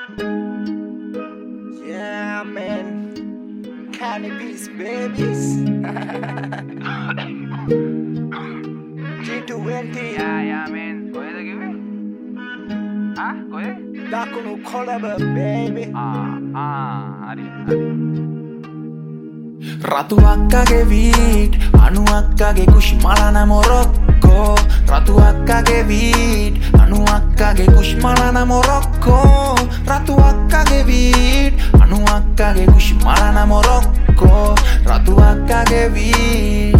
Yeah, man. Cannabis babies. G20. Yeah, man. කොහෙද කිව්වේ? කොහෙද? දකුණු කොළඹ baby. හරි. රතු අක්කගේ වීඩ් අනු අක්කගේ කුෂ්මලන මොරොක්කෝ රතු අක්කගේ වීඩ් අනු අක්කගේ කුෂ්මලන මොරොක්කෝ රතු අක්කගේ වීඩ් අනු අක්කගේ කුෂ්මලන මොරොක්කෝ රතු අක්කගේ weed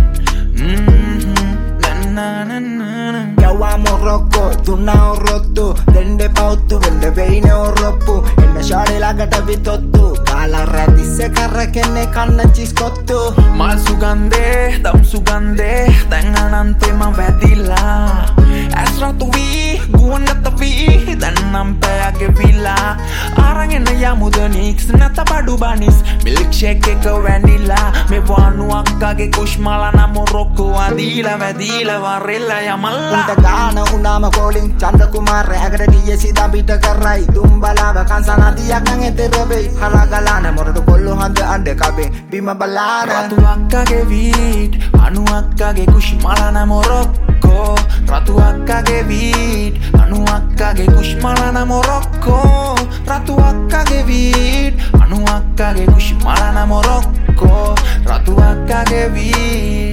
Yawa Morocco, tunna orottu Dende pauttu, vende veine orroppu Enna shade lagata vitottu Kala radisse karrakenne kanna chiskottu මල් සුගන්දේ දම් සුගන්දේ දැන් අනන්තෙම වැදිලා ඇස් රතු වී ගුවන්ගත වී දැන් නම් පැයගේ විලා අරගෙන යමුද නික්ස් නැත බඩු බනිස් මිල්ක් ෂේක් එක වැනිලා මේ වනු අක්කගේ කුෂ්මලන මොරොක්කෝ අදීලා වැදීලා වරෙල්ලා යමල්ලා Unta gana unama calling Chanda Kumar agada diye sida bita karrai Dumbala kansa nadiyak nang eterebe halagalana moradu kollu hande ande kabe bima balana රතු අක්කගේ වීඩ් අනු අක්කගේ කුෂ්මලන මොරොක්කෝ රතු අක්කගේ වීඩ් අනු අක්කගේ කුෂ්මලන මොරොක්කෝ රතු අක්කගේ වීඩ් අනු අක්කගේ කුෂ්මලන මොරොක්කෝ රතු අක්කගේ වීඩ්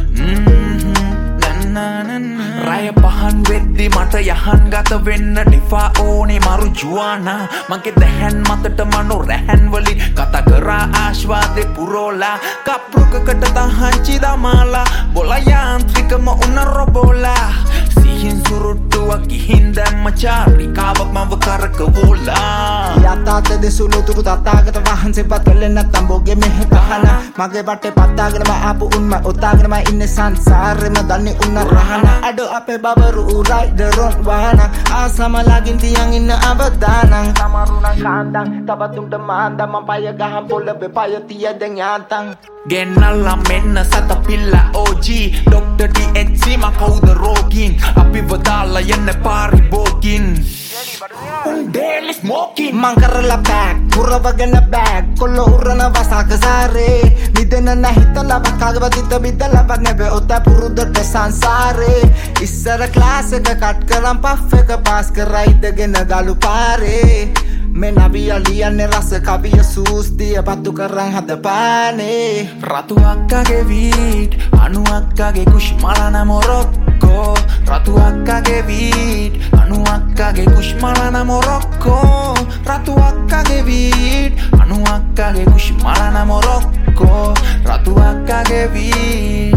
රය පහන් වෙද්දි මට යහන් ගත වෙන්න ඩිෆා ඕනේ මරු ජුවානා මගේ දැහැන් මතට මනු රැහැන් වලින් කතා කරා ආශ්වාදේ පුරෝලා කප්රුකකට තහංචි දමාලා බොල යාන්ත්‍රිකම උන රොබෝලා සිහින් සුරුට්ටුවක් ගිහින් දැම්ම චාරිකාවක් මව කරකවෝලා යතාත දෙසුළු තුරු තතාගත වහන්සේ පත් කළේ නැත්තම් බොගේ මෙහෙ කහන මගේ බටේ පත්තාගෙනම ආපු උන්ම ඔතාගෙනම ඉන්නේ සංසාරෙම දන්නේ උන්න රහන අඩ අපේ බබරු රයිඩරොන් වාහන ආසමලාගින් තියන් ඉන්න අවදානං සමරුණන් කාන්දන් තබතුන්ට මාන්දම් මම පය ගහන් පොළවේ පය තිය දැන් යාතන් ගෙන්නල්ලා මෙන්න සත පිල්ලා OG ඩොක්ටර් THC මා කවුද රෝගීන් අපිව දාලා යන්න පාරිභෝගින් Daily smoking Man කරලා බෑග් පුරවගෙන බෑග් කොල්ල උරන වසක සාරේ නිදන නැහිතලා වකාගේ වදිත බිද්දලා වගේ ඔත පුරුද්දට සංසාරේ ඉස්සර ක්ලාස් එක කට් කරන් පෆ් එක පාස් කරා ඉදගෙන ගලු පාරේ මේ නවිය ලියන්නේ රස කවිය සූස් දිය පත්තු කරන් හදපානේ රතු අක්කගේ වීඩ් අනු අක්කගේ කුෂ්මලන මොරොක්කෝ රතු අක්කගේ වීඩ් අනු අක්කගේ කුෂ්මලන මොරොක්කෝ රතු අක්කගේ වීඩ් අනු අක්කගේ කුෂ්මලන මොරොක්කෝ රතු අක්කගේ වීඩ්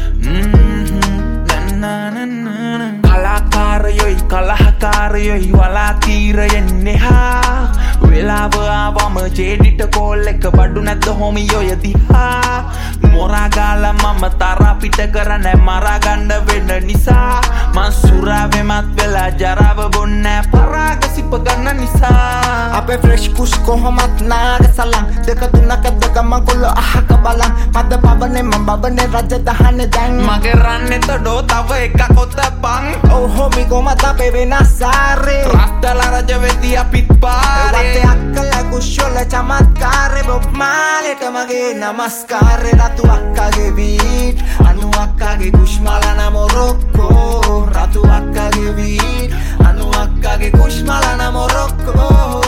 කලාකාරයොයි කලහකාරයොයි වලා තීරයෙන්නේ හා වෙලාව ආවම ජේඩිට කෝල් එක බඩු නැද්ද හොමියොය දිහා මොරාගාලා මම තරා පිට කරන්නේ මරා ගන්න වෙන නිසා මං සුරාවෙමත් වෙලා ජරාව බොන්නේ පරාග සිප ගන්න නිසා අපේ ෆ්‍රෙෂ් කුස් කොහොමත් නාග සලන් දෙක තුනක දෙක මං කොල්ල අහක බලන් මද පබනේ මම බබනේ රජ දහන්නේ දැන් මගේ රන්නේ තඩෝ තව එකක් ඔතපන් Oh homie කොමත් අපේ වෙනසාරේ රස්තලා රජ වෙදී අපිත් පාරේ වතේ අක්කලා කුෂ්‍යොල චමත්කාරේ බොබ් මාලේට මගේ නමස්කාරේ රතු අක්කගේ වීඩ් අනු අක්කගේ කුෂ්මලන මොරොක්කෝ රතු අක්කගේ වීඩ් අනු අක්කගේ කුෂ්මලන මොරොක්කෝ